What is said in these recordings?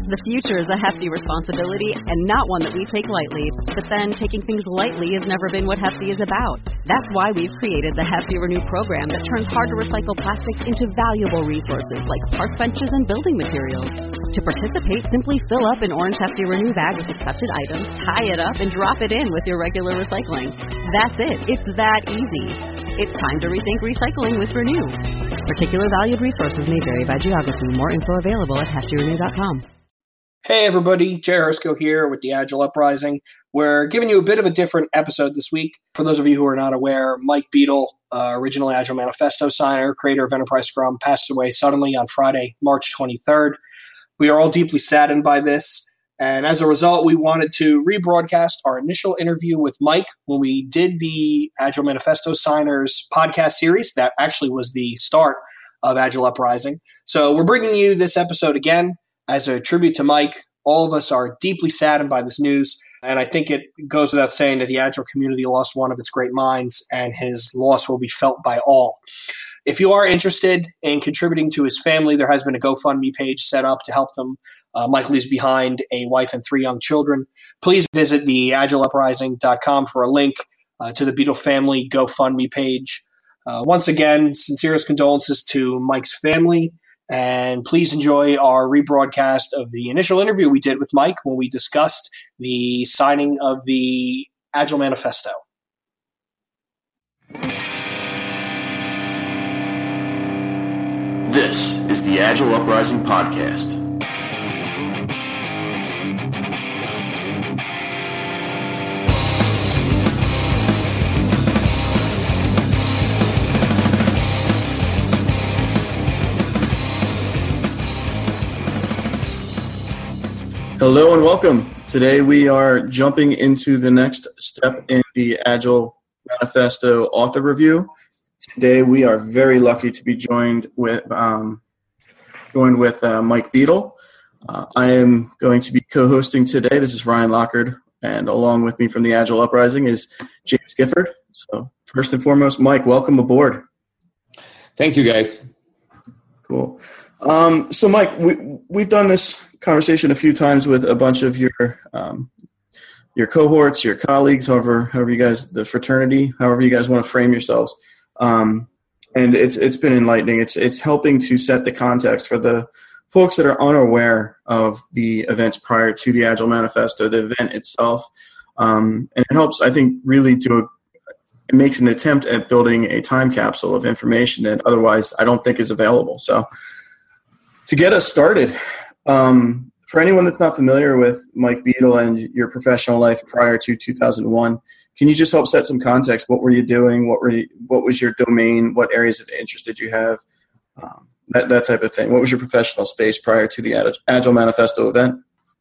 The future is a hefty responsibility and not one that we take lightly. But then taking things lightly has never been what Hefty is about. That's why we've created the Hefty Renew program that turns hard-to-recycle plastics into valuable resources like park benches and building materials. To participate, simply fill up an orange Hefty Renew bag with accepted items, tie it up, and drop it in with your regular recycling. That's it. It's that easy. It's time to rethink recycling with Renew. Particular valued resources may vary by geography. More info available at heftyrenew.com. Hey everybody, Jay Hersko here with the Agile Uprising. We're giving you a bit of a different episode this week. For those of you who are not aware, Mike Beadle, original Agile Manifesto signer, creator of Enterprise Scrum, passed away suddenly on Friday, March 23rd. We are all deeply saddened by this, and as a result, we wanted to rebroadcast our initial interview with Mike when we did the Agile Manifesto Signers podcast series. That actually was the start of Agile Uprising. So we're bringing you this episode again as a tribute to Mike. All of us are deeply saddened by this news, and I think it goes without saying that the Agile community lost one of its great minds, and his loss will be felt by all. If you are interested in contributing to his family, there has been a GoFundMe page set up to help them. Mike leaves behind a wife and 3 young children. Please visit the agileuprising.com for a link to the Beadle family GoFundMe page. Once again, sincerest condolences to Mike's family. And please enjoy our rebroadcast of the initial interview we did with Mike when we discussed the signing of the Agile Manifesto. This is the Agile Uprising Podcast. Hello and welcome. Today we are jumping into the next step in the Agile Manifesto author review. Today we are very lucky to be joined with Mike Beadle. I am going to be co-hosting today. This is Ryan Lockard, and along with me from the Agile Uprising is James Gifford. So first and foremost, Mike, welcome aboard. Thank you, guys. Cool. So Mike, we've done this conversation a few times with a bunch of your cohorts, your colleagues, however you guys, the fraternity, however you guys want to frame yourselves. And it's been enlightening. It's helping to set the context for the folks that are unaware of the events prior to the Agile Manifesto, the event itself. And it helps, I think, really it makes an attempt at building a time capsule of information that otherwise I don't think is available. So to get us started, for anyone that's not familiar with Mike Beadle and your professional life prior to 2001, can you just help set some context? What were you doing? What was your domain? What areas of interest did you have? That type of thing. What was your professional space prior to the Agile Manifesto event?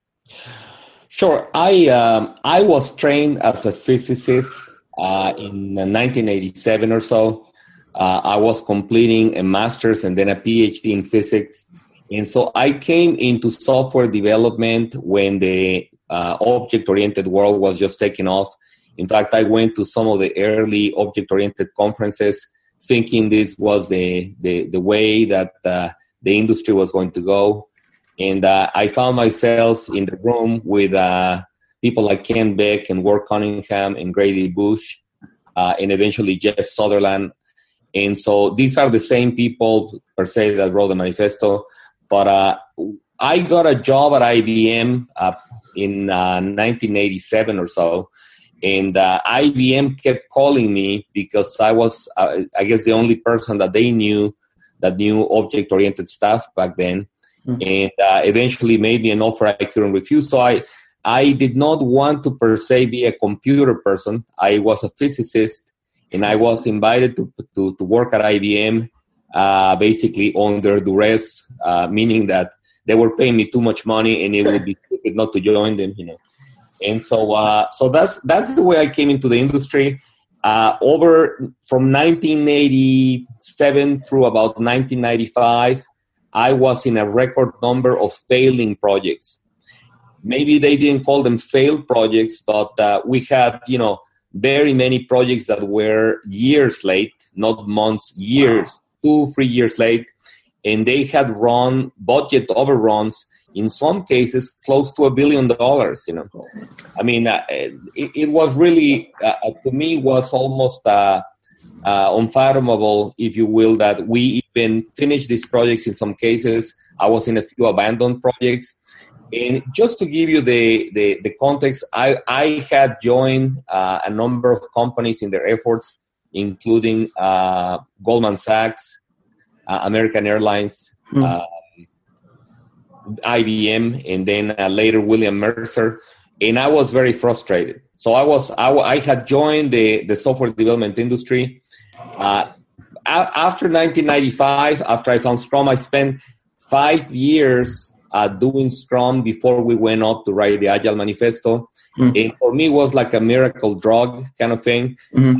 Sure. I was trained as a physicist in 1987 or so. I was completing a master's and then a PhD in physics. And so I came into software development when the object-oriented world was just taking off. In fact, I went to some of the early object-oriented conferences thinking this was the way that the industry was going to go. And I found myself in the room with people like Ken Beck and Ward Cunningham and Grady Bush and eventually Jeff Sutherland. And so these are the same people, per se, that wrote the manifesto. But I got a job at IBM in 1987 or so, and IBM kept calling me because I was, I guess, the only person that they knew that knew object-oriented stuff back then, and eventually made me an offer I couldn't refuse. So I did not want to, per se, be a computer person. I was a physicist, and I was invited to work at IBM. Basically under duress, meaning that they were paying me too much money and it would be stupid not to join them, And so that's the way I came into the industry. Over from 1987 through about 1995, I was in a record number of failing projects. Maybe they didn't call them failed projects, but we had, very many projects that were years late, not months, years. 2-3 years late, and they had run budget overruns in some cases close to $1 billion. I mean, it was really to me was almost unfathomable, if you will, that we even finished these projects. In some cases, I was in a few abandoned projects. And just to give you the context, I had joined a number of companies in their efforts, including Goldman Sachs, American Airlines, IBM, and then later William Mercer. And I was very frustrated. So I had joined the software development industry. After 1995, after I found Scrum, I spent 5 years doing Scrum before we went up to write the Agile Manifesto. And for me, it was like a miracle drug kind of thing.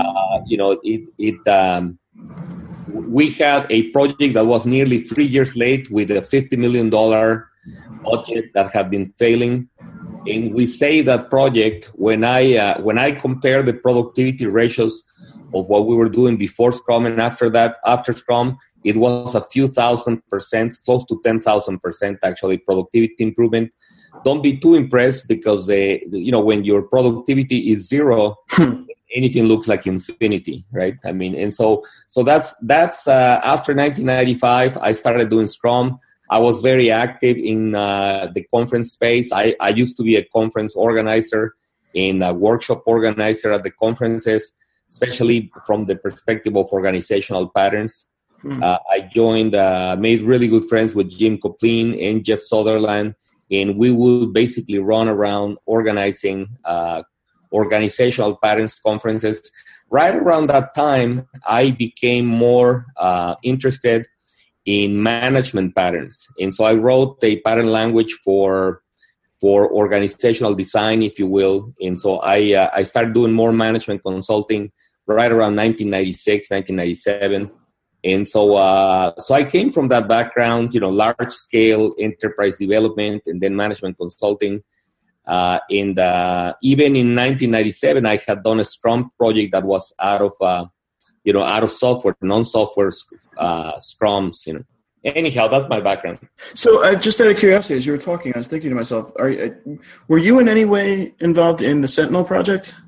We had a project that was nearly 3 years late with a $50 million budget that had been failing. And we say that project, when I compare the productivity ratios of what we were doing before Scrum and after Scrum, it was a few thousand%, close to 10,000% actually productivity improvement. Don't be too impressed because when your productivity is zero, anything looks like infinity, right? I mean, and so that's after 1995, I started doing Scrum. I was very active in the conference space. I used to be a conference organizer and a workshop organizer at the conferences, especially from the perspective of organizational patterns. I joined, made really good friends with Jim Coplin and Jeff Sutherland, and we would basically run around organizing organizational patterns conferences. Right around that time, I became more interested in management patterns. And so I wrote a pattern language for organizational design, if you will. And so I started doing more management consulting right around 1996, 1997. And so I came from that background, large scale enterprise development and then management consulting. And even in 1997, I had done a Scrum project that was out of software, non-software Scrums. Anyhow, that's my background. So just out of curiosity, as you were talking, I was thinking to myself, were you in any way involved in the Sentinel project?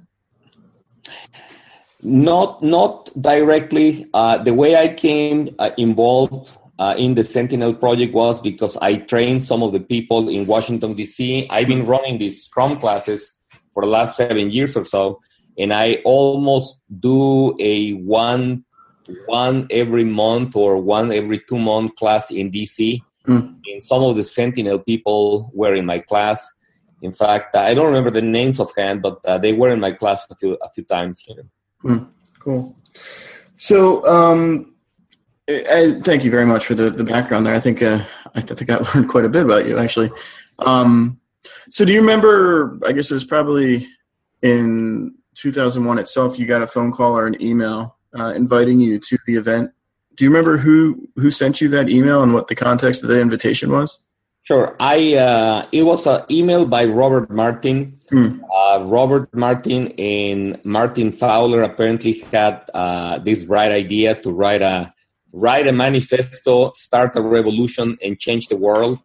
Not directly. The way I came involved in the Sentinel project was because I trained some of the people in Washington, D.C. I've been running these Scrum classes for the last 7 years or so, and I almost do a one every month or one every 2 month class in D.C. And some of the Sentinel people were in my class. In fact, I don't remember the names offhand, but they were in my class a few times. Cool. So, thank you very much for the background there. I think I learned quite a bit about you, actually. So do you remember, I guess it was probably in 2001 itself, you got a phone call or an email inviting you to the event. Do you remember who sent you that email and what the context of the invitation was? Sure. It was an email by Robert Martin. Robert Martin and Martin Fowler apparently had this bright idea to write a manifesto, start a revolution, and change the world.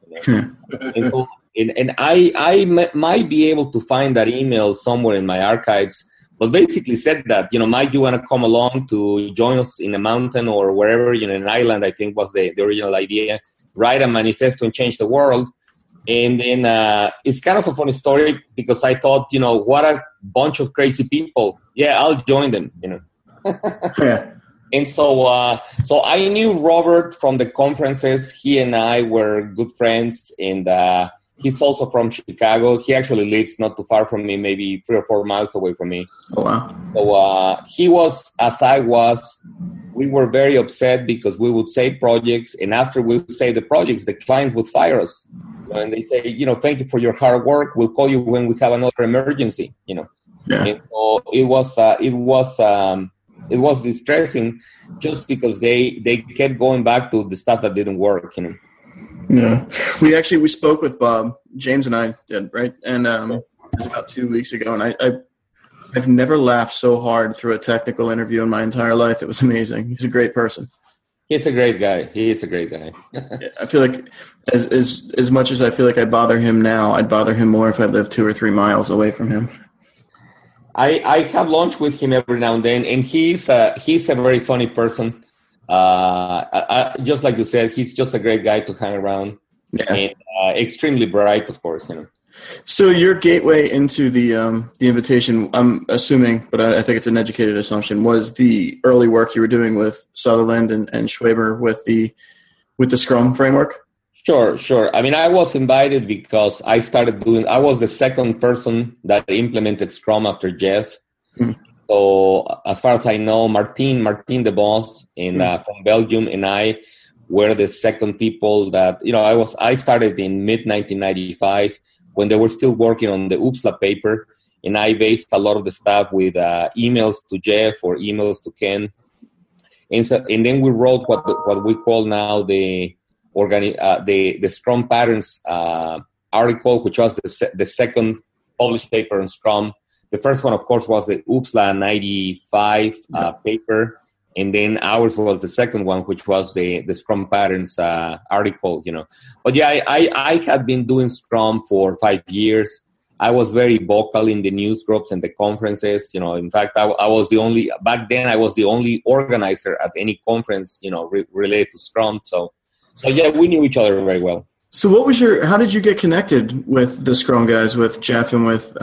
And I might be able to find that email somewhere in my archives, but basically said that, Mike, you want to come along to join us in a mountain or wherever, an island, I think was the original idea, write a manifesto and change the world. And then it's kind of a funny story because I thought, what a bunch of crazy people. Yeah, I'll join them, Yeah. And so I knew Robert from the conferences. He and I were good friends, and he's also from Chicago. He actually lives not too far from me, maybe 3 or 4 miles away from me. Oh, wow. So he was, as I was. We were very upset because we would say projects, and after we say the projects, the clients would fire us. And they say, thank you for your hard work. We'll call you when we have another emergency, Yeah. And so it was distressing just because they kept going back to the stuff that didn't work, Yeah. We spoke with Bob, James and I did, right? And it was about 2 weeks ago, and I've never laughed so hard through a technical interview in my entire life. It was amazing. He's a great person. He's a great guy. He is a great guy. I feel like as much as I feel like I bother him now, I'd bother him more if I lived 2 or 3 miles away from him. I have lunch with him every now and then, and he's a very funny person. Just like you said, he's just a great guy to hang around. Yeah. And extremely bright, of course. So your gateway into the invitation, I'm assuming, but I think it's an educated assumption, was the early work you were doing with Sutherland and Schwaber with the Scrum framework? Sure. I mean, I was invited because I was the second person that implemented Scrum after Jeff. Mm-hmm. So as far as I know, Martin the boss from Belgium, and I were the second people that, I started in mid-1995 when they were still working on the UPSLA paper, and I based a lot of the stuff with emails to Jeff or emails to Ken. And then we wrote what we call now the Scrum Patterns article, which was the second published paper on Scrum. The first one, of course, was the UPSLA 95 paper, and then ours was the second one, which was the Scrum Patterns article, But yeah, I had been doing Scrum for 5 years. I was very vocal in the news groups and the conferences. In fact, I was back then I was the only organizer at any conference, related to Scrum. So yeah, we knew each other very well. So how did you get connected with the Scrum guys, with Jeff and with,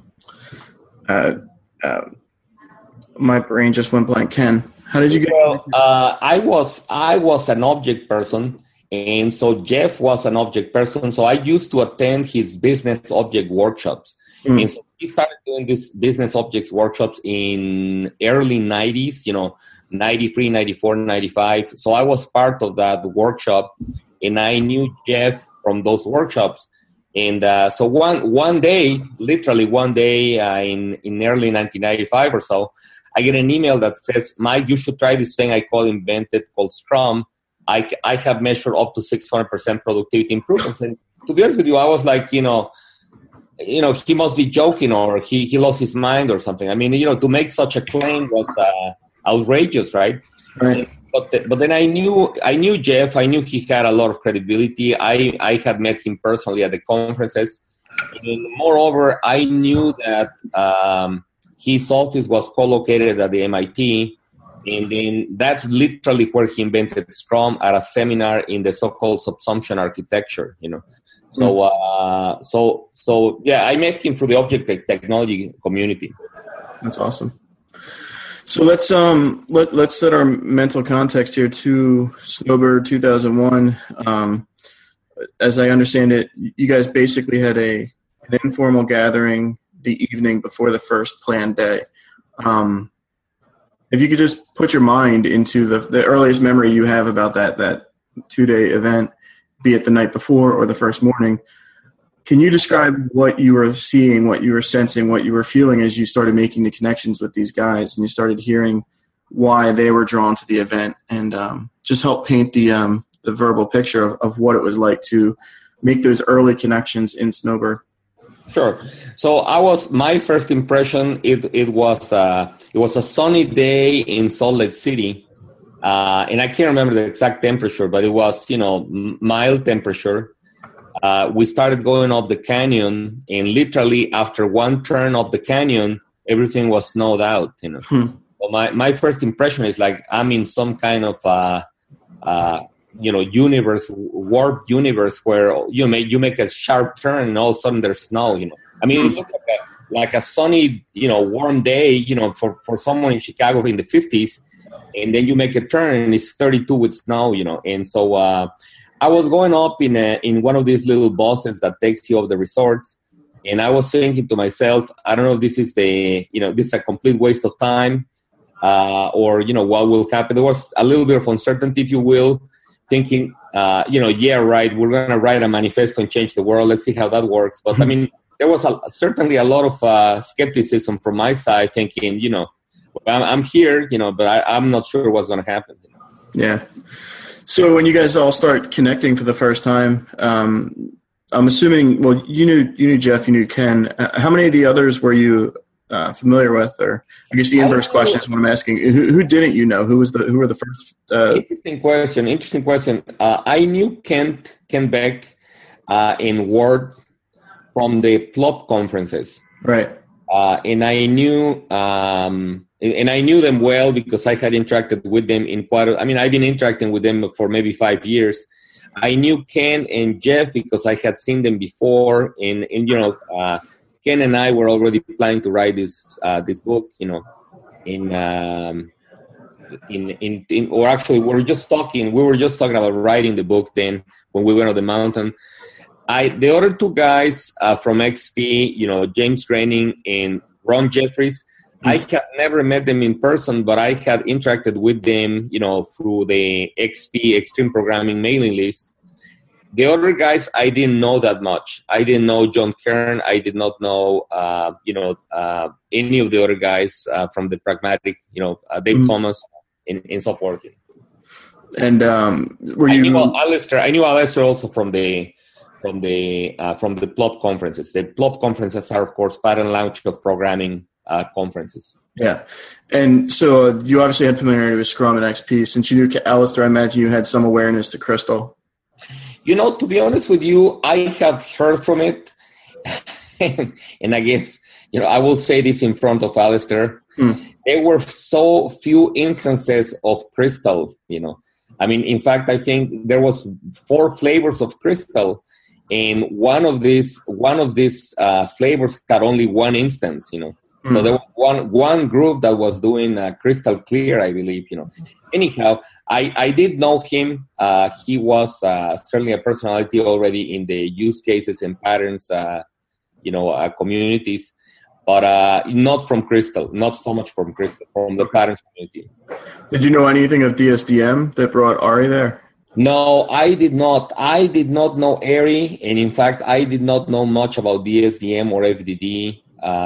my brain just went blank, Ken? How did you get? Well, I was an object person, and so Jeff was an object person. So I used to attend his business object workshops, and so he started doing these business objects workshops in early 90s. 93, 94, 95. So I was part of that workshop, and I knew Jeff from those workshops. And so one day, literally one day in early 1995 or so, I get an email that says, Mike, you should try this thing I invented called Scrum. I have measured up to 600% productivity improvements. And to be honest with you, I was like, he must be joking, or he lost his mind or something. I mean, to make such a claim was outrageous, right? Right. But then I knew Jeff. I knew he had a lot of credibility. I had met him personally at the conferences. And moreover, I knew that his office was co-located at the MIT, and then that's literally where he invented Scrum at a seminar in the so-called subsumption architecture. So yeah, I met him through the object technology community. That's awesome. So let's set our mental context here to Snowbird 2001. As I understand it, you guys basically had an informal gathering the evening before the first planned day. If you could just put your mind into the earliest memory you have about that 2-day event, be it the night before or the first morning, can you describe what you were seeing, what you were sensing, what you were feeling as you started making the connections with these guys and you started hearing why they were drawn to the event, and just help paint the verbal picture of what it was like to make those early connections in Snowbird? Sure. So my first impression, it was a sunny day in Salt Lake City, and I can't remember the exact temperature, but it was mild temperature. We started going up the canyon, and literally after one turn up the canyon, everything was snowed out. So my first impression is like I'm in some kind of warped universe where you make a sharp turn and all of a sudden there's snow. I mean, it looked like a sunny, warm day, for someone in Chicago in the 50s, and then you make a turn and it's 32 with snow, and so I was going up in one of these little buses that takes you up the resorts, and I was thinking to myself, I don't know if this is this is a complete waste of time, or what will happen. There was a little bit of uncertainty, if you will, thinking, yeah, right, we're going to write a manifesto and change the world. Let's see how that works. But I mean, there was certainly a lot of skepticism from my side, thinking, I'm here, but I'm not sure what's going to happen. Yeah. So when you guys all start connecting for the first time, I'm assuming, well, you knew Jeff, you knew Ken. How many of the others were you familiar with? Or I guess the inverse question is what I'm asking. Who didn't you know? Who were the first? Interesting question. I knew Ken Beck in Word from the PLOP conferences. Right. And I knew them well because I had interacted with them I've been interacting with them for maybe 5 years. I knew Ken and Jeff because I had seen them before, and Ken and I were already planning to write this book, or actually we were just talking about writing the book then when we went on the mountain. The other two guys from XP, James Groening and Ron Jeffries, I had never met them in person, but I had interacted with them, through the XP Extreme Programming mailing list. The other guys, I didn't know that much. I didn't know John Kern. I did not know, any of the other guys from the Pragmatic, Dave Thomas and so forth. And I knew Alistair also from the PLOP conferences. The PLOP conferences are, of course, pattern launch of programming conferences. Yeah. And so you obviously had familiarity with Scrum and XP. Since you knew Alistair, I imagine you had some awareness to Crystal. To be honest with you, I have heard from it. And I guess, I will say this in front of Alistair. There were so few instances of Crystal, in fact, I think there was 4 flavors of Crystal. And one of these flavors had only one instance, So there was one group that was doing Crystal Clear, I believe, Anyhow, I did know him. He was certainly a personality already in the use cases and patterns, communities, but not from Crystal, not so much from Crystal, from the patterns community. Did you know anything of DSDM that brought Ari there? No, I did not. I did not know Ari, and in fact, I did not know much about DSDM or FDD.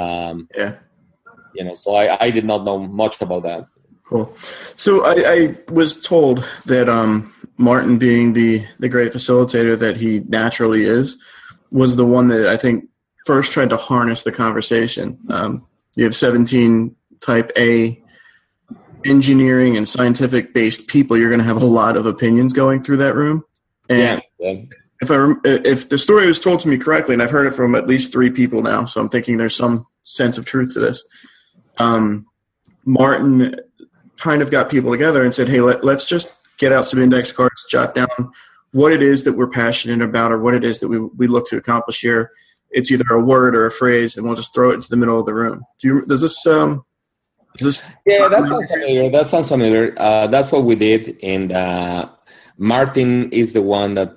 So I did not know much about that. Cool. So I was told that Martin, being the great facilitator that he naturally is, was the one that I think first tried to harness the conversation. You have 17 type A engineering and scientific-based people. You're going to have a lot of opinions going through that room. And if the story was told to me correctly, and I've heard it from at least 3 people now, so I'm thinking there's some sense of truth to this, Martin kind of got people together and said, hey, let's just get out some index cards, jot down what it is that we're passionate about or what it is that we look to accomplish here. It's either a word or a phrase, and we'll just throw it into the middle of the room. Does this Yeah, that sounds familiar. That's what we did. And Martin is the one that,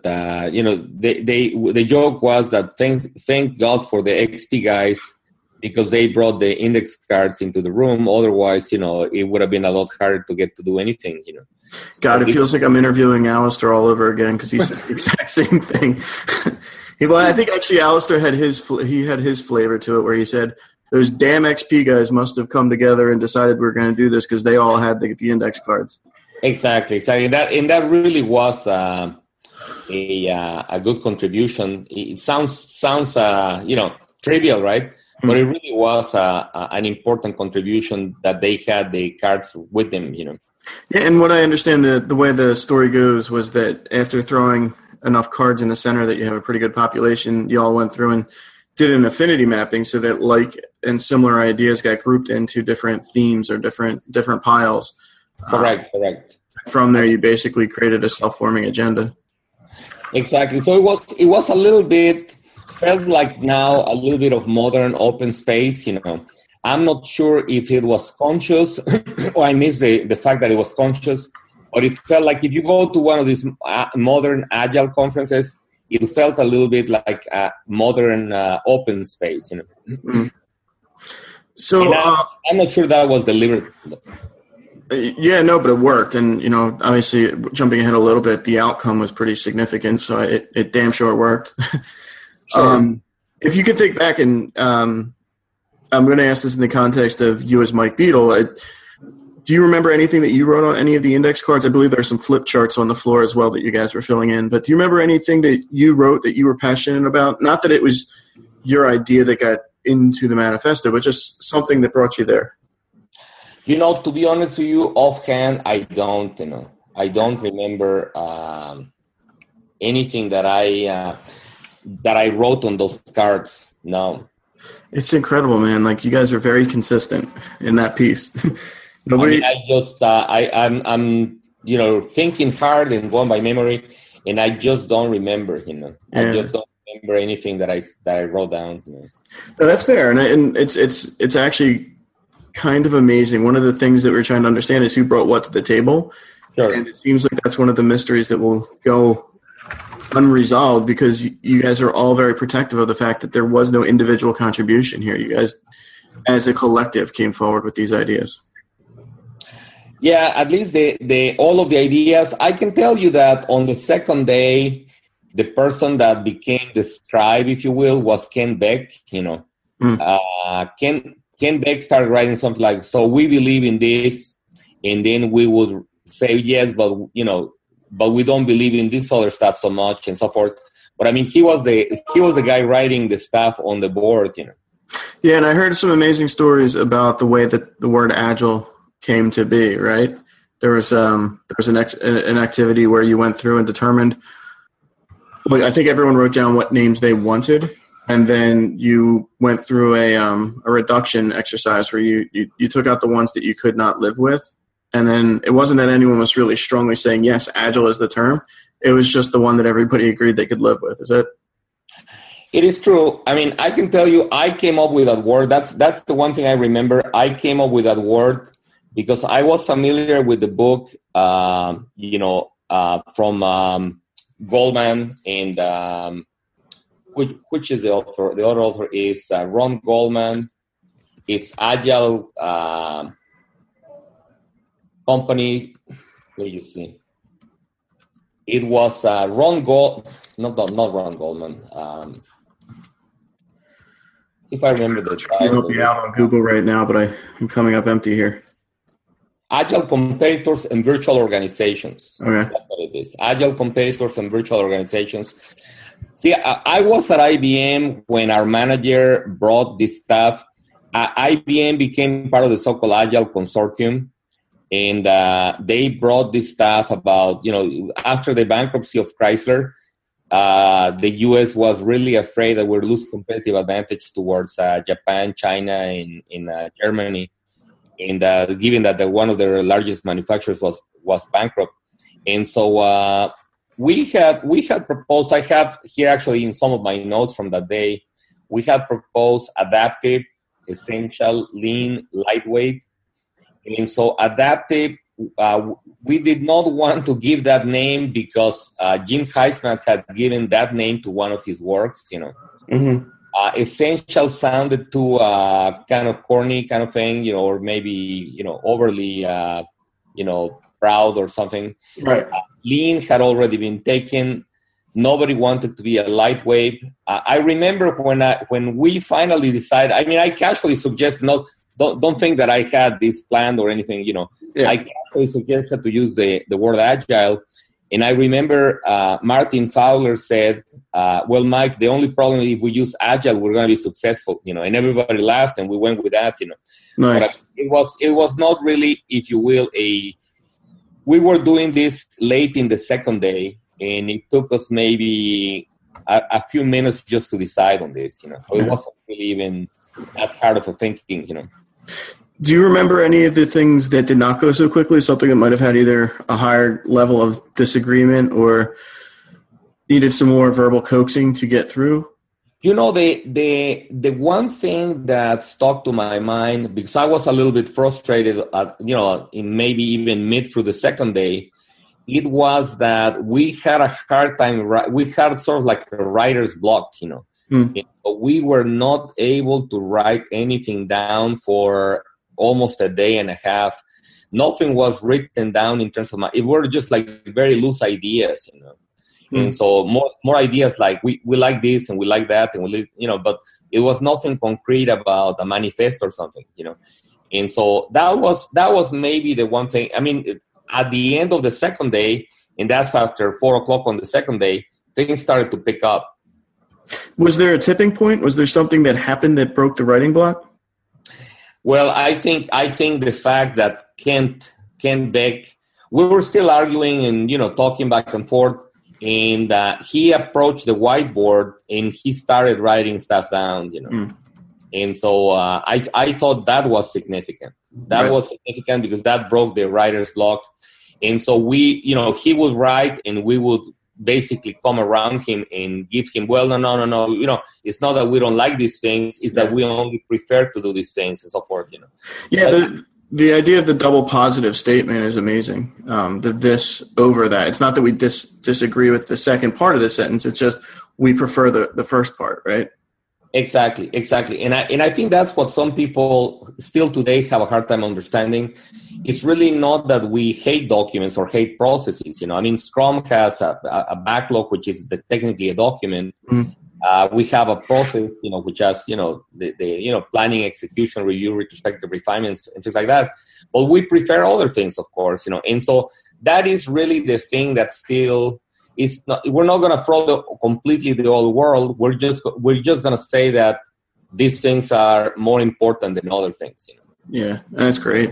the joke was that thank God for the XP guys, because they brought the index cards into the room. Otherwise, it would have been a lot harder to get to do anything, God, it feels like I'm interviewing Alistair all over again because he said the exact same thing. I think actually Alistair had his flavor to it where he said, those damn XP guys must have come together and decided we're going to do this because they all had the index cards. Exactly. That really was a good contribution. It sounds trivial, right? But it really was an important contribution that they had the cards with them, Yeah, and what I understand, the way the story goes was that after throwing enough cards in the center that you have a pretty good population, you all went through and did an affinity mapping so that like and similar ideas got grouped into different themes or different piles. Correct. From there, you basically created a self-forming agenda. Exactly. So it was a little bit, felt like now a little bit of modern open space, I'm not sure if it was conscious or I miss the fact that it was conscious, but it felt like if you go to one of these modern agile conferences, it felt a little bit like a modern open space, Mm-hmm. So I'm not sure that was deliberate. Yeah, no, but it worked. And, obviously jumping ahead a little bit, the outcome was pretty significant. So it damn sure worked. Sure. If you could think back and I'm going to ask this in the context of you as Mike Beadle, do you remember anything that you wrote on any of the index cards? I believe there's some flip charts on the floor as well that you guys were filling in. But do you remember anything that you wrote that you were passionate about? Not that it was your idea that got into the manifesto, but just something that brought you there? To be honest with you, offhand, I don't remember anything that I wrote on those cards. No. It's incredible, man. Like, you guys are very consistent in that piece. I'm thinking hard and going by memory, and I just don't remember, Yeah. I just don't remember anything that I wrote down. No, that's fair, and it's actually kind of amazing. One of the things that we're trying to understand is who brought what to the table. Sure. And it seems like that's one of the mysteries that will go unresolved, because you guys are all very protective of the fact that there was no individual contribution here. You guys, as a collective, came forward with these ideas. Yeah, at least all of the ideas. I can tell you that on the second day, the person that became the scribe, if you will, was Ken Beck. Ken Beck started writing something like, "So we believe in this," and then we would say yes, but we don't believe in this other stuff so much, and so forth. But I mean, he was the guy writing the stuff on the board. Yeah, and I heard some amazing stories about the way that the word agile came to be. Right, there was an activity where you went through and determined. Like, I think everyone wrote down what names they wanted, and then you went through a reduction exercise where you took out the ones that you could not live with. And then it wasn't that anyone was really strongly saying, yes, agile is the term. It was just the one that everybody agreed they could live with. Is it? It is true. I mean, I can tell you, I came up with that word. That's the one thing I remember. I came up with that word because I was familiar with the book, from Goldman, and which is the author? The other author is Ron Goldman. It's Agile Company. Where you see? It was not Ron Goldman. If I remember the title. I'll help you out on Google right now, but I'm coming up empty here. Agile Competitors and Virtual Organizations. Okay. That's what it is. Agile Competitors and Virtual Organizations. See, I was at IBM when our manager brought this stuff. IBM became part of the so-called Agile Consortium, and they brought this stuff about, after the bankruptcy of Chrysler, the U.S. was really afraid that we'd lose competitive advantage towards Japan, China, and Germany. And given that one of their largest manufacturers was bankrupt, and so we had proposed. I have here actually in some of my notes from that day, we had proposed adaptive, essential, lean, lightweight, and so adaptive. We did not want to give that name because Jim Heisman had given that name to one of his works. Mm-hmm. Essential sounded too kind of corny kind of thing, or maybe, overly, proud or something. Right. Lean had already been taken. Nobody wanted to be a lightweight. I remember when we finally decided, I casually suggested, don't think that I had this planned or anything, Yeah. I casually suggested to use the word agile. And I remember Martin Fowler said, well, Mike, the only problem is if we use agile, we're going to be successful, and everybody laughed and we went with that, Nice. But it was not really, if you will, we were doing this late in the second day, and it took us maybe a few minutes just to decide on this, So it wasn't really even that hard of a thinking, Do you remember any of the things that did not go so quickly? Something that might have had either a higher level of disagreement or needed some more verbal coaxing to get through? The one thing that stuck to my mind, because I was a little bit frustrated in maybe even mid through the second day, it was that we had a hard time. We had sort of like a writer's block, We were not able to write anything down for almost a day and a half. Nothing was written down in terms of it were just like very loose ideas, And so more ideas like we like this and we like that and but it was nothing concrete about a manifesto or something, And so that was maybe the one thing. At the end of the second day, and that's after 4:00 on the second day, things started to pick up. Was there a tipping point? Was there something that happened that broke the writing block? Well, I think the fact that Kent Beck, we were still arguing and talking back and forth, and he approached the whiteboard and he started writing stuff down, And so I thought that was significant. That was significant because that broke the writer's block. And so he would write and we would basically come around him and give him, well, no. It's not that we don't like these things. It's that we only prefer to do these things and so forth, Yeah, the idea of the double positive statement is amazing. The this over that. It's not that we disagree with the second part of the sentence. It's just we prefer the first part, right? Exactly. And I think that's what some people still today have a hard time understanding. It's really not that we hate documents or hate processes. Scrum has a backlog, which is technically a document. We have a process, which has, the planning, execution, review, retrospective refinements, and things like that. But we prefer other things, of course, And so that is really the thing that still is not. We're not going to throw completely the old world. We're just going to say that these things are more important than other things. Yeah, that's great.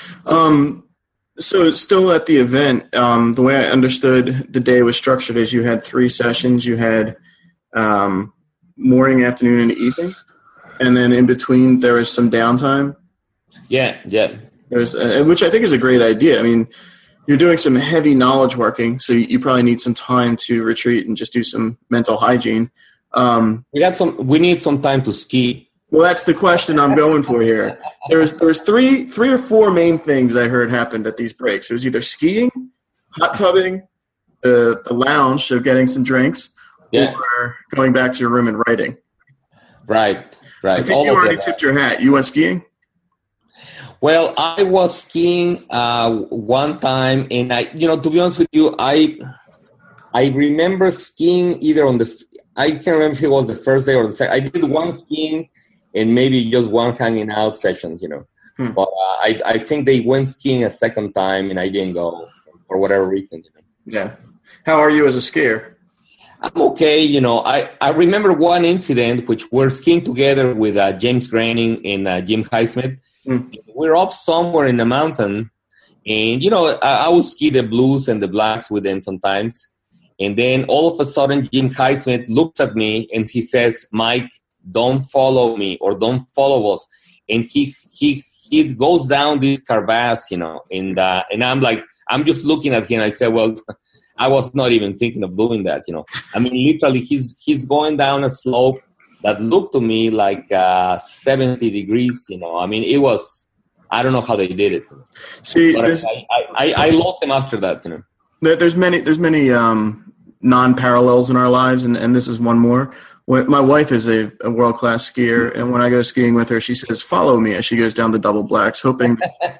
So still at the event, the way I understood the day was structured is you had 3 sessions. You had morning, afternoon, and evening, and then in between there was some downtime. Yeah. There's which I think is a great idea. I mean, you're doing some heavy knowledge working, so you probably need some time to retreat and just do some mental hygiene. We need some time to ski. Well, that's the question I'm going for here. There was three or four main things I heard happened at these breaks. It was either skiing, hot tubbing, the lounge, so getting some drinks, or going back to your room and writing. Right. I think you already tipped your hat. You went skiing? Well, I was skiing one time, and to be honest with you, I remember skiing either I can't remember if it was the first day or the second. I did one skiing and maybe just one hanging out session, But I think they went skiing a second time, and I didn't go for whatever reason. Yeah. How are you as a skier? I'm okay. I remember one incident, which we're skiing together with James Groening and Jim Highsmith. We're up somewhere in the mountain, and I would ski the blues and the blacks with them sometimes. And then all of a sudden, Jim Highsmith looks at me and he says, "Mike, don't follow me or don't follow us." And he goes down this crevasse, and I'm like, I'm just looking at him. I said, well, I was not even thinking of doing that, I mean, literally, he's going down a slope that looked to me like 70 degrees, I mean, it was, I don't know how they did it. See, I lost him after that, There's many non-parallels in our lives, and this is one more. My wife is a world-class skier, and when I go skiing with her, she says, "Follow me," as she goes down the double blacks, hoping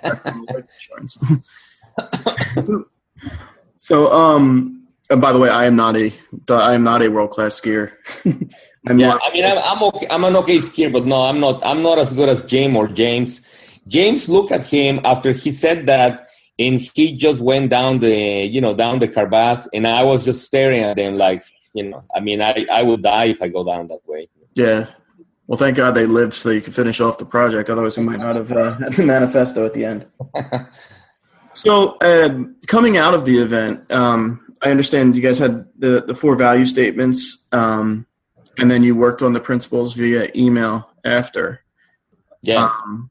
So, and by the way, I am not a world-class skier. I'm okay. I'm an okay skier, but no, I'm not as good as James or James. James, look at him after he said that, and he just went down the crevasse, and I was just staring at him like, I mean, I would die if I go down that way. Yeah. Well, thank God they lived so you could finish off the project. Otherwise, we might not have had the manifesto at the end. So, coming out of the event, I understand you guys had the 4 value statements, and then you worked on the principles via email after. Yeah.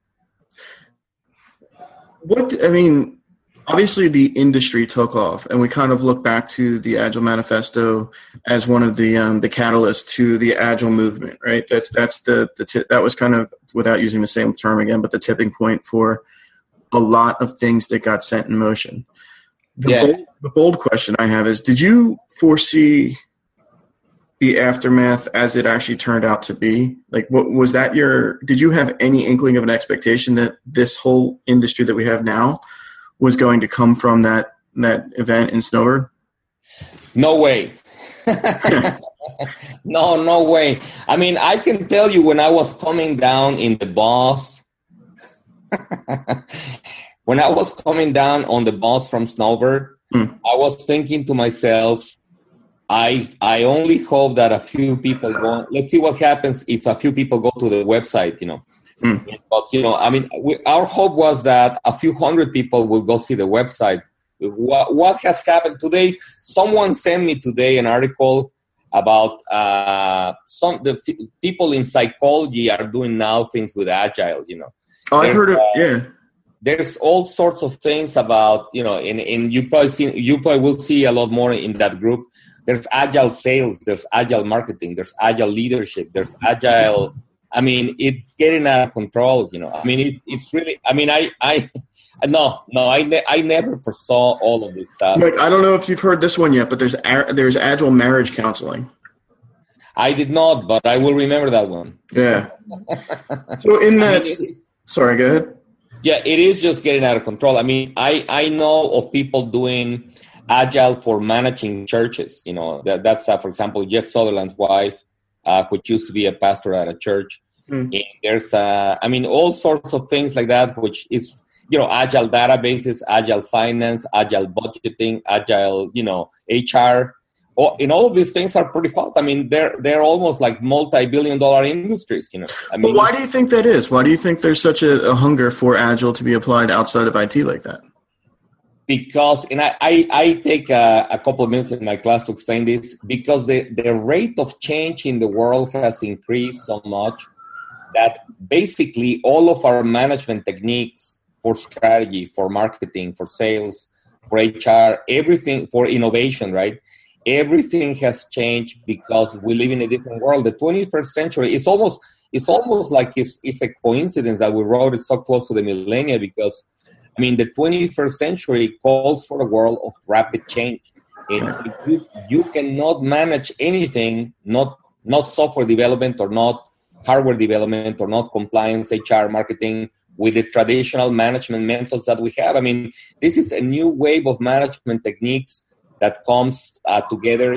Obviously the industry took off, and we kind of look back to the Agile Manifesto as one of the catalysts to the Agile movement, right? That was kind of, without using the same term again, but the tipping point for a lot of things that got set in motion. The bold question I have is, did you foresee the aftermath as it actually turned out to be? Like, did you have any inkling of an expectation that this whole industry that we have now was going to come from that event in Snowbird? No way. No way. I mean, I can tell you when I was coming down in the bus, when I was coming down on the bus from Snowbird, I was thinking to myself, I only hope that a few people go. Let's see what happens if a few people go to the website, But, I mean, our hope was that a few hundred people will go see the website. What has happened today? Someone sent me today an article about people in psychology are doing now things with Agile, Oh, I've heard of, yeah. There's all sorts of things about, and you probably will see a lot more in that group. There's Agile sales, there's Agile marketing, there's Agile leadership, there's Agile. I mean, it's getting out of control, I mean, it's really, I mean, I never foresaw all of this stuff. Mike, I don't know if you've heard this one yet, but there's Agile marriage counseling. I did not, but I will remember that one. Yeah. So in that, sorry, go ahead. Yeah, it is just getting out of control. I mean, I know of people doing Agile for managing churches. That's, for example, Jeff Sutherland's wife, which used to be a pastor at a church. And there's, all sorts of things like that, which is, Agile databases, Agile finance, Agile budgeting, Agile, HR. And all of these things are pretty hot. I mean, they're almost like multi-billion-dollar industries, But why do you think that is? Why do you think there's such a hunger for Agile to be applied outside of IT like that? Because, and I take a couple of minutes in my class to explain this, because the rate of change in the world has increased so much that basically all of our management techniques for strategy, for marketing, for sales, for HR, everything, for innovation, right? Everything has changed because we live in a different world. The 21st century is almost like it's a coincidence that we wrote it so close to the millennia, because I mean, the 21st century calls for a world of rapid change. And so you cannot manage anything, not software development or not hardware development or not compliance, HR, marketing, with the traditional management methods that we have. I mean, this is a new wave of management techniques that comes together,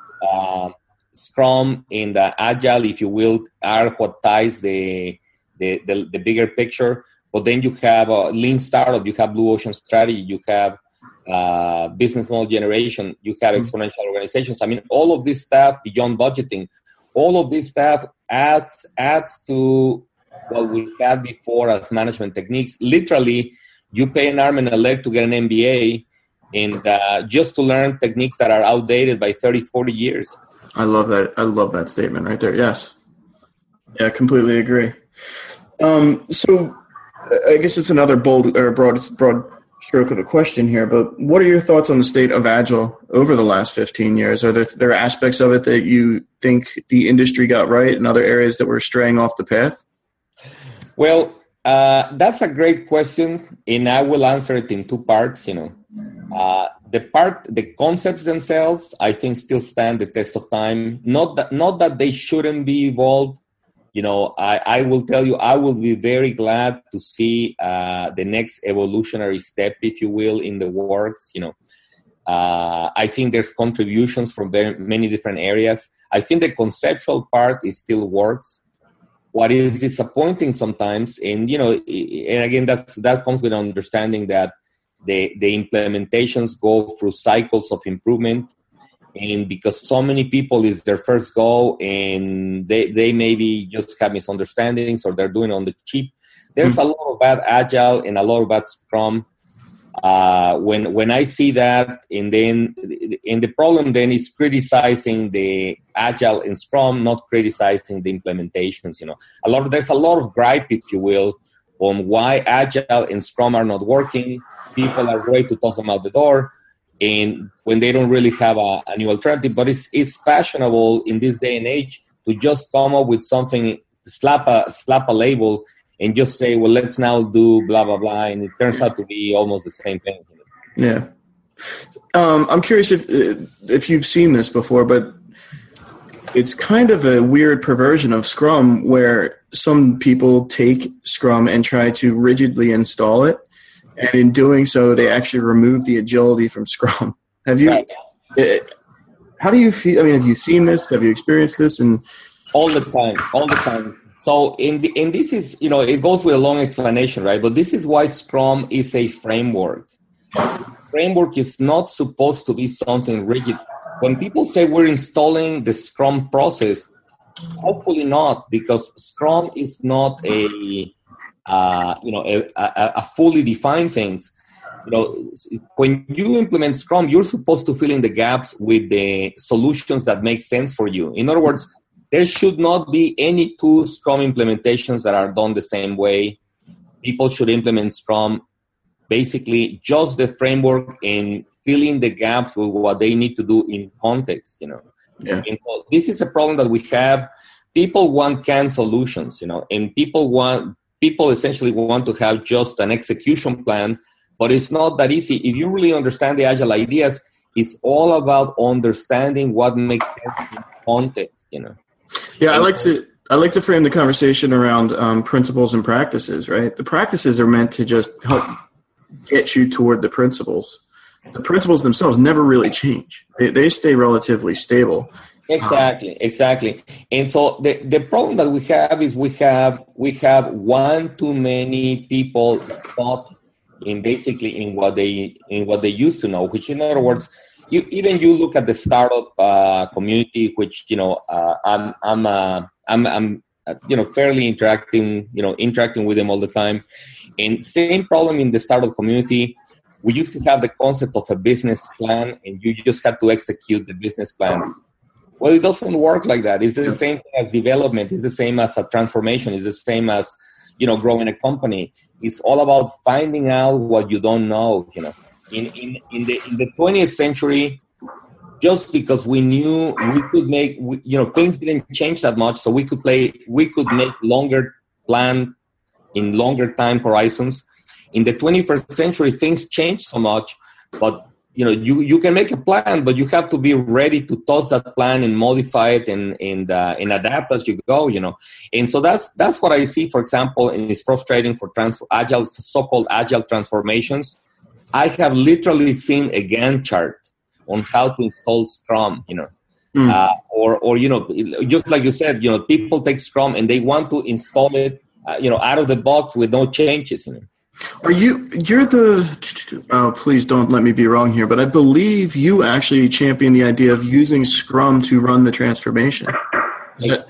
Scrum and Agile, if you will, are what ties the bigger picture. But then you have Lean Startup, you have Blue Ocean Strategy, you have business model generation, you have exponential organizations. I mean, all of this stuff beyond budgeting, all of this stuff adds to what we had before as management techniques. Literally, you pay an arm and a leg to get an MBA and just to learn techniques that are outdated by 30, 40 years. I love that. I love that statement right there. Yes. Yeah, I completely agree. So I guess it's another bold or broad stroke of a question here, but what are your thoughts on the state of Agile over the last 15 years? Are there aspects of it that you think the industry got right and other areas that were straying off the path? Well, that's a great question, and I will answer it in two parts. The concepts themselves, I think, still stand the test of time. Not that they shouldn't be evolved. I will tell you, I will be very glad to see the next evolutionary step, if you will, in the works. I think there's contributions from very many different areas. I think the conceptual part still works. What is disappointing sometimes, and again, that comes with understanding that the implementations go through cycles of improvement. And because so many people is their first go and they maybe just have misunderstandings or they're doing it on the cheap, there's a lot of bad Agile and a lot of bad Scrum. When I see that, and the problem then is criticizing the Agile and Scrum, not criticizing the implementations. There's a lot of gripe, if you will, on why Agile and Scrum are not working. People are ready to toss them out the door. And when they don't really have a new alternative, but it's fashionable in this day and age to just come up with something, slap a label, and just say, well, let's now do blah blah blah, and it turns out to be almost the same thing. Yeah, I'm curious if you've seen this before, but it's kind of a weird perversion of Scrum where some people take Scrum and try to rigidly install it. And in doing so, they actually remove the agility from Scrum. Have you? Right. How do you feel? I mean, have you seen this? Have you experienced this? And all the time. So, and this is, it goes with a long explanation, right? But this is why Scrum is a framework. Framework is not supposed to be something rigid. when people say we're installing the Scrum process, hopefully not, because Scrum is not a fully defined things. When you implement Scrum, you're supposed to fill in the gaps with the solutions that make sense for you. In other words, there should not be any two Scrum implementations that are done the same way. People should implement Scrum basically just the framework and fill in the gaps with what they need to do in context, Yeah. And so this is a problem that we have. People want canned solutions, and people essentially want to have just an execution plan, but it's not that easy. If you really understand the Agile ideas, it's all about understanding what makes sense in context, Yeah, I like to frame the conversation around principles and practices, right? The practices are meant to just help get you toward the principles. The principles themselves never really change. They stay relatively stable. Exactly. And so the problem that we have is we have one too many people stuck in what they used to know. Which, in other words, you look at the startup community, which I'm fairly interacting with them all the time. And same problem in the startup community. We used to have the concept of a business plan, and you just had to execute the business plan. Well, it doesn't work like that. It's the same thing as development. It's the same as a transformation. It's the same as, growing a company. It's all about finding out what you don't know. In the 20th century, just because we knew we could make, things didn't change that much, so we could make longer plan in longer time horizons. In the 21st century, things change so much, but you can make a plan, but you have to be ready to toss that plan and modify it and adapt as you go. And so that's what I see, for example, and it's frustrating for so-called agile transformations. I have literally seen a Gantt chart on how to install Scrum. Or just like you said, people take Scrum and they want to install it, out of the box with no changes. Please don't let me be wrong here, but I believe you actually champion the idea of using Scrum to run the transformation. Am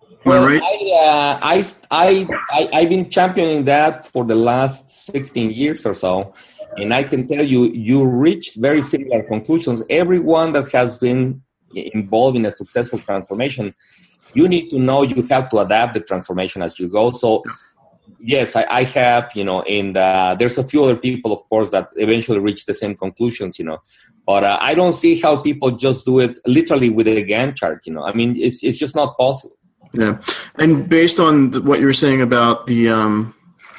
I right? I've been championing that for the last 16 years or so, and I can tell you reach very similar conclusions. Everyone that has been involved in a successful transformation, you need to know you have to adapt the transformation as you go. So yes, I have, and there's a few other people, of course, that eventually reach the same conclusions, but I don't see how people just do it literally with a Gantt chart, I mean, it's just not possible. Yeah. And based on what you were saying about the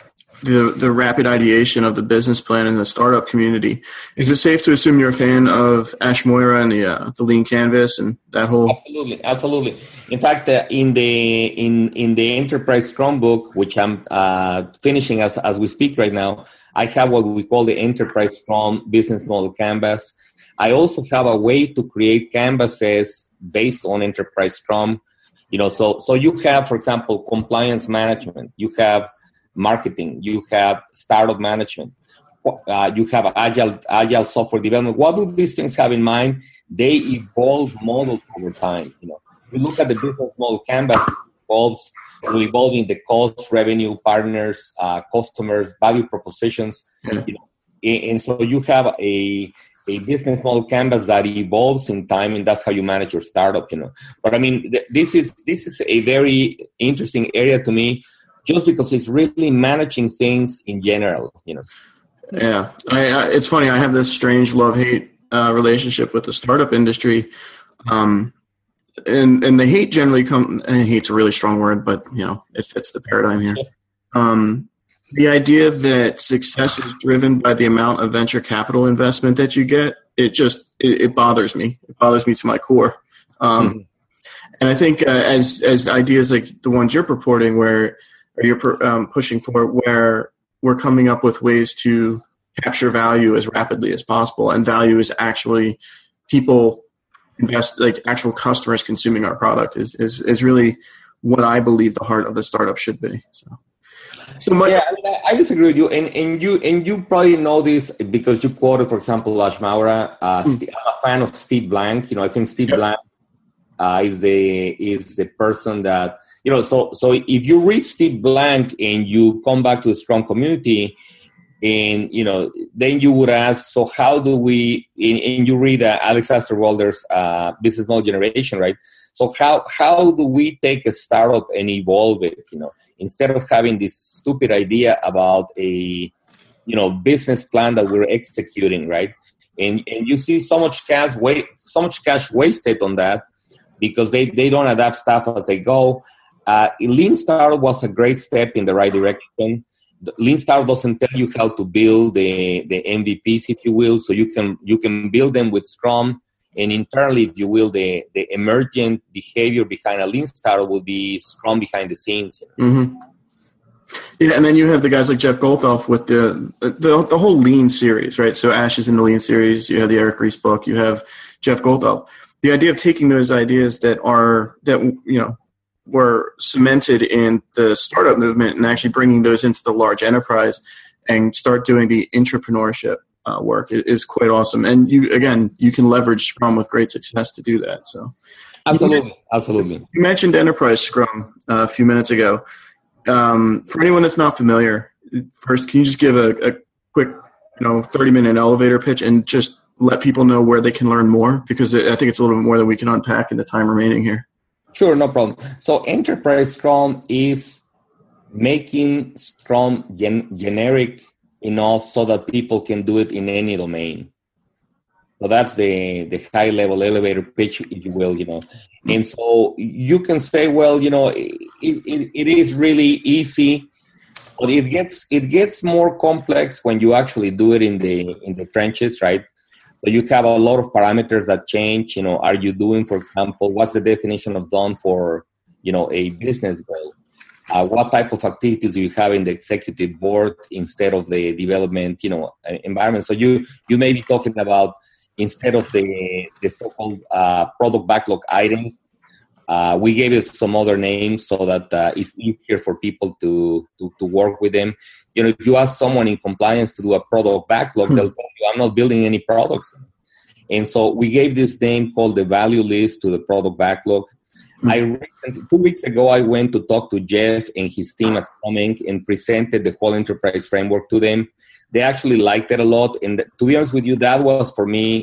rapid ideation of the business plan in the startup community, is it safe to assume you're a fan of Ash Moira and the Lean Canvas and that whole? Absolutely. In fact, in the Enterprise Scrum book, which I'm finishing as we speak right now, I have what we call the Enterprise Scrum Business Model Canvas. I also have a way to create canvases based on Enterprise Scrum. So you have, for example, compliance management. You have marketing, you have startup management, you have agile software development. What do these things have in mind? They evolve models over time. You look at the business model canvas, will evolve in the cost, revenue, partners, customers, value propositions. And so you have a business model canvas that evolves in time, and that's how you manage your startup. But I mean, this is a very interesting area to me, just because it's really managing things in general, Yeah, it's funny. I have this strange love-hate relationship with the startup industry, and the hate generally hate's a really strong word, but it fits the paradigm here. The idea that success is driven by the amount of venture capital investment that you get, it bothers me. It bothers me to my core. And I think as ideas like the ones you're purporting, where you're pushing for, where we're coming up with ways to capture value as rapidly as possible, and value is actually people like actual customers consuming our product is really what I believe the heart of the startup should be. So So Mike, Yeah, I mean, I disagree with you, and you probably know this because you quoted, for example, Lash Maura. I'm a fan of Steve Blank. I think Steve Blank is the person that So if you read Steve Blank and you come back to the Scrum community, and then you would ask, so how do we? And you read Alex Osterwalder's Business Model Generation, right? So how do we take a startup and evolve it? Instead of having this stupid idea about a business plan that we're executing, right? And you see so much cash wasted on that because they don't adapt stuff as they go. Lean Startup was a great step in the right direction. Lean Startup doesn't tell you how to build the MVPs, if you will, so you can build them with Scrum. And internally, if you will, the emergent behavior behind a Lean Startup will be Scrum behind the scenes. Mm-hmm. Yeah, and then you have the guys like Jeff Golthoff with the whole Lean series, right? So Ash is in the Lean series. You have the Eric Ries book. You have Jeff Golthoff. The idea of taking those ideas that were cemented in the startup movement and actually bringing those into the large enterprise and start doing the entrepreneurship work is quite awesome. And you can leverage Scrum with great success to do that. So Absolutely. You mentioned enterprise Scrum a few minutes ago. For anyone that's not familiar, first, can you just give a quick, 30-minute elevator pitch and just let people know where they can learn more? Because I think it's a little bit more than we can unpack in the time remaining here. Sure, no problem. So Enterprise Scrum is making Scrum generic enough so that people can do it in any domain. So that's the high-level elevator pitch, if you will, And so you can say, well, it is really easy, but it gets more complex when you actually do it in the trenches, right? So you have a lot of parameters that change. Are you doing, for example, what's the definition of done for, a business goal? What type of activities do you have in the executive board instead of the development, environment? So you may be talking about, instead of the so-called product backlog items, we gave it some other names so that it's easier for people to work with them. If you ask someone in compliance to do a product backlog, they'll tell you, I'm not building any products. And so we gave this name called the value list to the product backlog. 2 weeks ago, I went to talk to Jeff and his team at Scrum Inc. and presented the whole enterprise framework to them. They actually liked it a lot. And to be honest with you, that was for me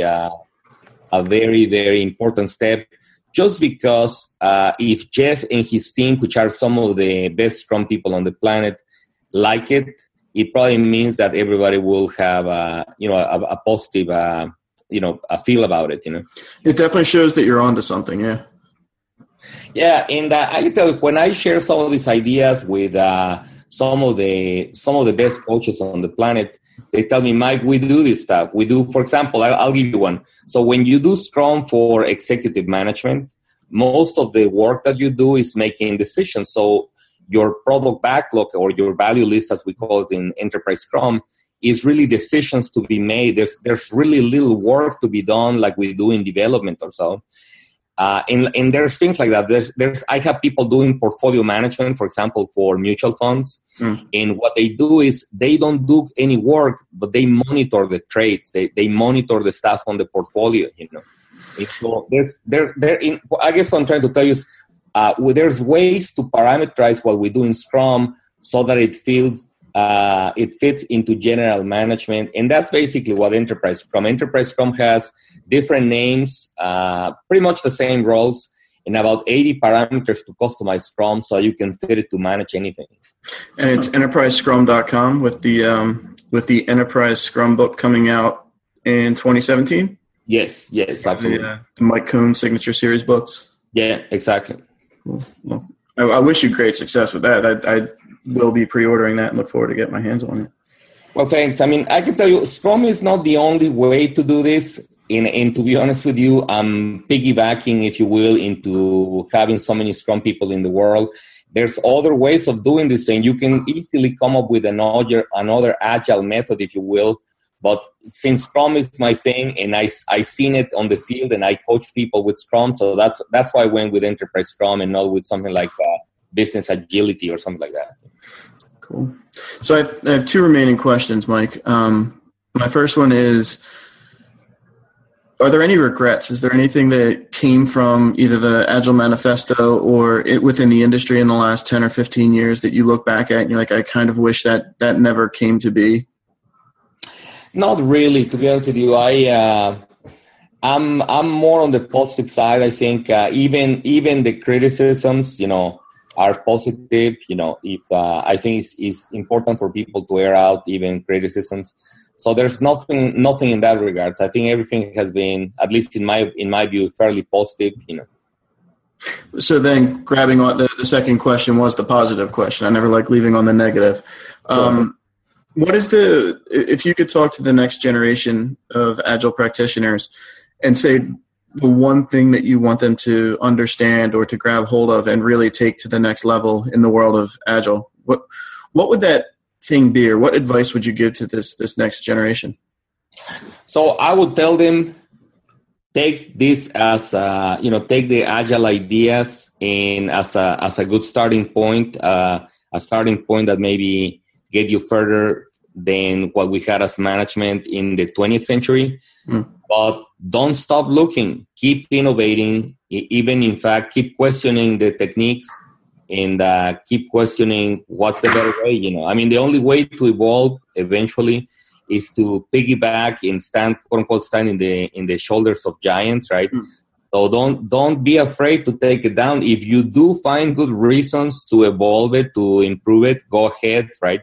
a very, very important step. Just because if Jeff and his team, which are some of the best Scrum people on the planet, like it, it probably means that everybody will have a positive a feel about it. It definitely shows that you're onto something. Yeah. Yeah, and I can tell you, when I share some of these ideas with some of the best coaches on the planet, they tell me, Mike, we do this stuff. We do, for example, I'll give you one. So when you do Scrum for executive management, most of the work that you do is making decisions. So your product backlog, or your value list, as we call it in Enterprise Scrum, is really decisions to be made. There's really little work to be done like we do in development or so. And there's things like that. I have people doing portfolio management, for example, for mutual funds. And what they do is they don't do any work, but they monitor the trades. They monitor the stuff on the portfolio. And so I guess what I'm trying to tell you is there's ways to parameterize what we do in Scrum so that it fits into general management. And that's basically what Enterprise Scrum has different names, pretty much the same roles, and about 80 parameters to customize Scrum so you can fit it to manage anything. And it's enterprisescrum.com with the Enterprise Scrum book coming out in 2017? Yes, absolutely. The Mike Kuhn Signature Series books? Yeah, exactly. Cool. Well, I wish you great success with that. I will be pre-ordering that and look forward to get my hands on it. Well, thanks. I mean, I can tell you, Scrum is not the only way to do this. And to be honest with you, I'm piggybacking, if you will, into having so many Scrum people in the world. There's other ways of doing this thing. You can easily come up with another agile method, if you will. But since Scrum is my thing, and I seen it on the field, and I coach people with Scrum, so that's why I went with Enterprise Scrum and not with something like business agility or something like that. Cool. So I have two remaining questions, Mike. My first one is, are there any regrets? Is there anything that came from either the Agile Manifesto or within the industry in the last 10 or 15 years that you look back at and you're like, I kind of wish that never came to be? Not really, to be honest with you. I'm more on the positive side. I think even the criticisms, are positive. If I think it's important for people to air out even criticisms. So there's nothing in that regards. I think everything has been, at least in my view, fairly positive. So then, grabbing on the second question was the positive question. I never like leaving on the negative. What is if you could talk to the next generation of Agile practitioners and say the one thing that you want them to understand or to grab hold of and really take to the next level in the world of Agile, what would that thing be, or what advice would you give to this next generation? So I would tell them, take this as take the Agile ideas and as a good starting point, a starting point that maybe get you further than what we had as management in the 20th century. But don't stop looking. Keep innovating. Even, in fact, keep questioning the techniques and keep questioning what's the better way. I mean, the only way to evolve eventually is to piggyback and stand, quote unquote, stand in the shoulders of giants, right? So don't be afraid to take it down. If you do find good reasons to evolve it, to improve it, go ahead, right?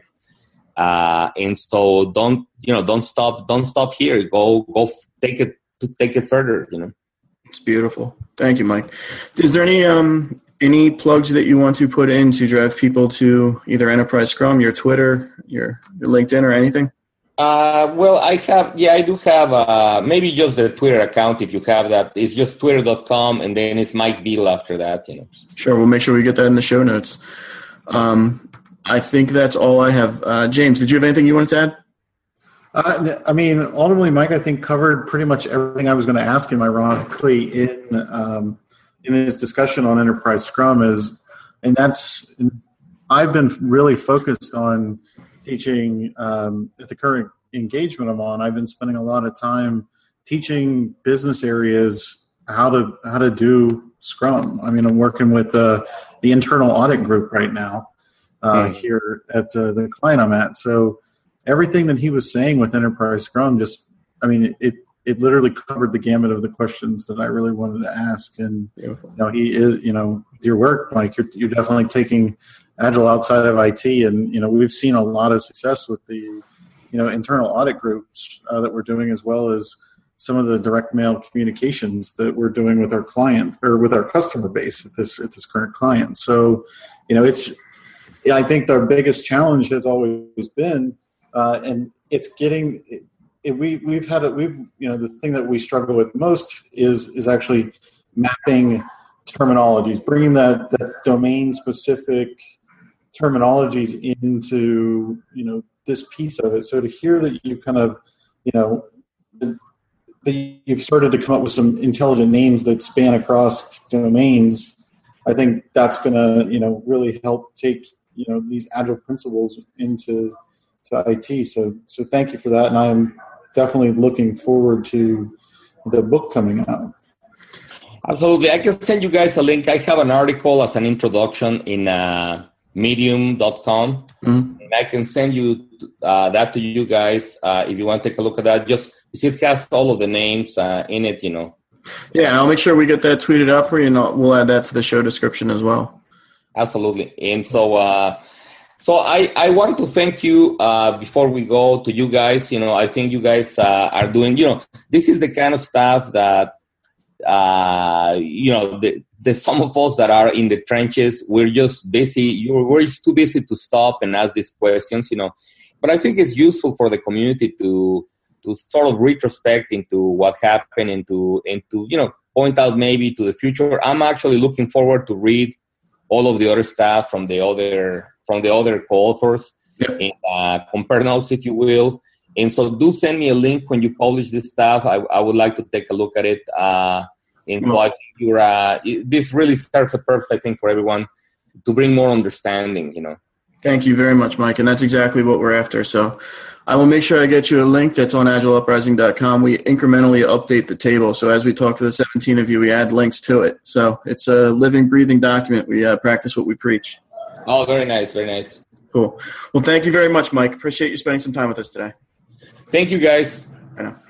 And so don't stop here. Go take it further. It's beautiful. Thank you, Mike. Is there any plugs that you want to put in to drive people to either Enterprise Scrum, your Twitter, your LinkedIn, or anything? Well, I do have maybe just the Twitter account if you have that. It's just twitter.com and then it's Mike Beadle after that. Sure, we'll make sure we get that in the show notes. I think that's all I have. James, did you have anything you wanted to add? Ultimately, Mike, I think covered pretty much everything I was going to ask him, ironically, in his discussion on Enterprise Scrum I've been really focused on teaching at the current engagement I'm on. I've been spending a lot of time teaching business areas how to do Scrum. I'm working with the internal audit group right now here at the client I'm at. So everything that he was saying with Enterprise Scrum, it literally covered the gamut of the questions that I really wanted to ask. And he is, with your work, Mike, you're definitely taking Agile outside of IT, and we've seen a lot of success with the internal audit groups that we're doing, as well as some of the direct mail communications that we're doing with our client or with our customer base at this current client. So, I think our biggest challenge has always been, and it's getting. The thing that we struggle with most is actually mapping terminologies, bringing that domain specific terminologies into this piece of it. So to hear that you kind of that you've started to come up with some intelligent names that span across domains, I think that's going to really help take these Agile principles into IT. So thank you for that, and I'm definitely looking forward to the book coming out. Absolutely. I can send you guys a link. I have an article as an introduction in medium.com. And I can send you that to you guys if you want to take a look at that. Just it has all of the names in it, Yeah, I'll make sure we get that tweeted out for you, and we'll add that to the show description as well. Absolutely. And so I want to thank you before we go to you guys. I think you guys are doing, this is the kind of stuff that, the some of us that are in the trenches, we're just busy. We're just too busy to stop and ask these questions, But I think it's useful for the community to sort of retrospect into what happened and to point out maybe to the future. I'm actually looking forward to read all of the other stuff from the other co-authors and compare notes, if you will. And so do send me a link when you publish this stuff. I would like to take a look at it. And so I think this really serves a purpose, I think, for everyone bring more understanding, Thank you very much, Mike. And that's exactly what we're after. So I will make sure I get you a link that's on agileuprising.com. We incrementally update the table. So as we talk to the 17 of you, we add links to it. So it's a living, breathing document. We practice what we preach. Oh, very nice. Very nice. Cool. Well, thank you very much, Mike. Appreciate you spending some time with us today. Thank you, guys. I know.